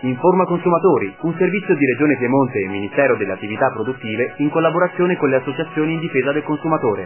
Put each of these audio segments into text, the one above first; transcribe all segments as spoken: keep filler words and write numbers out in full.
Informa Consumatori, un servizio di Regione Piemonte e Ministero delle Attività Produttive in collaborazione con le associazioni in difesa del consumatore.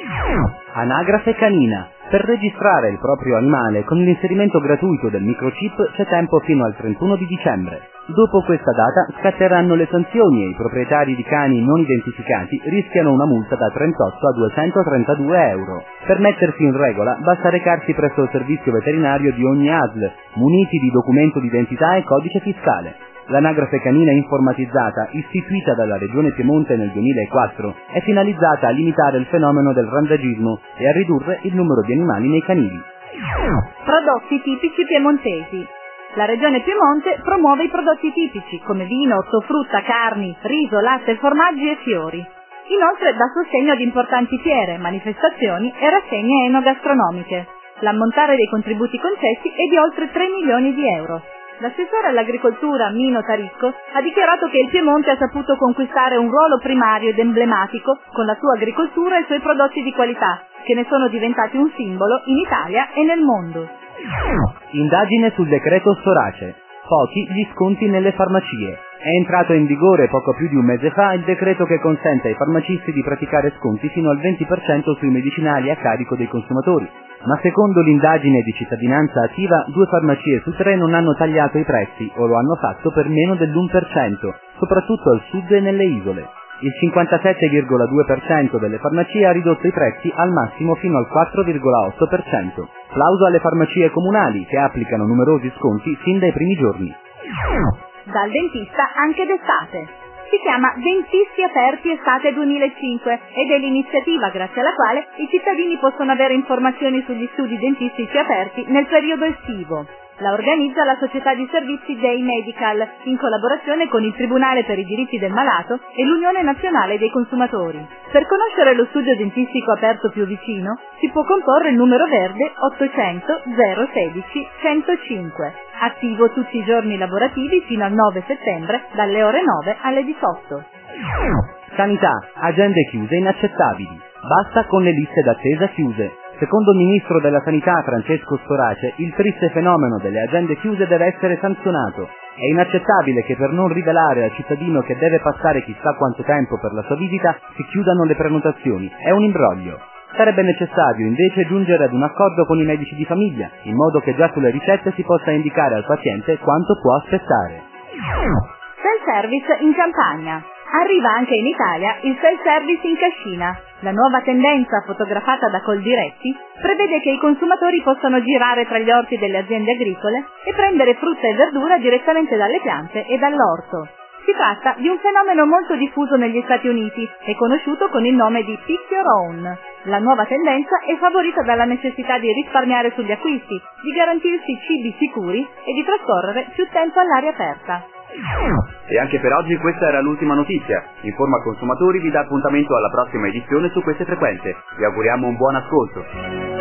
Anagrafe canina. Per registrare il proprio animale con l'inserimento gratuito del microchip c'è tempo fino al trentuno di dicembre. Dopo questa data scatteranno le sanzioni e i proprietari di cani non identificati rischiano una multa da trentotto a duecentotrentadue euro. Per mettersi in regola basta recarsi presso il servizio veterinario di ogni A S L, muniti di documento d'identità e codice fiscale. L'anagrafe canina informatizzata, istituita dalla Regione Piemonte nel duemilaquattro, è finalizzata a limitare il fenomeno del randagismo e a ridurre il numero di animali nei canili. Prodotti tipici piemontesi. La Regione Piemonte promuove i prodotti tipici come vino, ortofrutta, carni, riso, latte, formaggi e fiori. Inoltre dà sostegno ad importanti fiere, manifestazioni e rassegne enogastronomiche. L'ammontare dei contributi concessi è di oltre tre milioni di euro. L'assessore all'agricoltura Mino Taricco ha dichiarato che il Piemonte ha saputo conquistare un ruolo primario ed emblematico con la sua agricoltura e i suoi prodotti di qualità, che ne sono diventati un simbolo in Italia e nel mondo. Indagine sul decreto Storace. Pochi gli sconti nelle farmacie. È entrato in vigore poco più di un mese fa il decreto che consente ai farmacisti di praticare sconti fino al venti per cento sui medicinali a carico dei consumatori. Ma secondo l'indagine di Cittadinanza Attiva, due farmacie su tre non hanno tagliato i prezzi o lo hanno fatto per meno dell'uno per cento, soprattutto al sud e nelle isole. Il cinquantasette virgola due per cento delle farmacie ha ridotto i prezzi al massimo fino al quattro virgola otto per cento. Plauso alle farmacie comunali che applicano numerosi sconti fin dai primi giorni. Dal dentista anche d'estate. Si chiama Dentisti Aperti Estate duemilacinque ed è l'iniziativa grazie alla quale i cittadini possono avere informazioni sugli studi dentistici aperti nel periodo estivo. La organizza la società di servizi Day Medical in collaborazione con il Tribunale per i diritti del malato e l'Unione Nazionale dei Consumatori. Per conoscere lo studio dentistico aperto più vicino si può comporre il numero verde ottocento zero sedici centocinque, attivo tutti i giorni lavorativi fino al nove settembre dalle ore nove alle diciotto. Sanità, agende chiuse inaccettabili. Basta con le liste d'attesa chiuse. Secondo il Ministro della Sanità Francesco Storace, il triste fenomeno delle agende chiuse deve essere sanzionato. È inaccettabile che per non rivelare al cittadino che deve passare chissà quanto tempo per la sua visita si chiudano le prenotazioni. È un imbroglio. Sarebbe necessario invece giungere ad un accordo con i medici di famiglia, in modo che già sulle ricette si possa indicare al paziente quanto può aspettare. Self-service in Campania. Arriva anche in Italia il self-service in cascina. La nuova tendenza, fotografata da Coldiretti, prevede che i consumatori possano girare tra gli orti delle aziende agricole e prendere frutta e verdura direttamente dalle piante e dall'orto. Si tratta di un fenomeno molto diffuso negli Stati Uniti e conosciuto con il nome di Pick Your Own. La nuova tendenza è favorita dalla necessità di risparmiare sugli acquisti, di garantirsi cibi sicuri e di trascorrere più tempo all'aria aperta. E anche per oggi questa era l'ultima notizia. Informa Consumatori vi dà appuntamento alla prossima edizione su queste frequenze. Vi auguriamo un buon ascolto.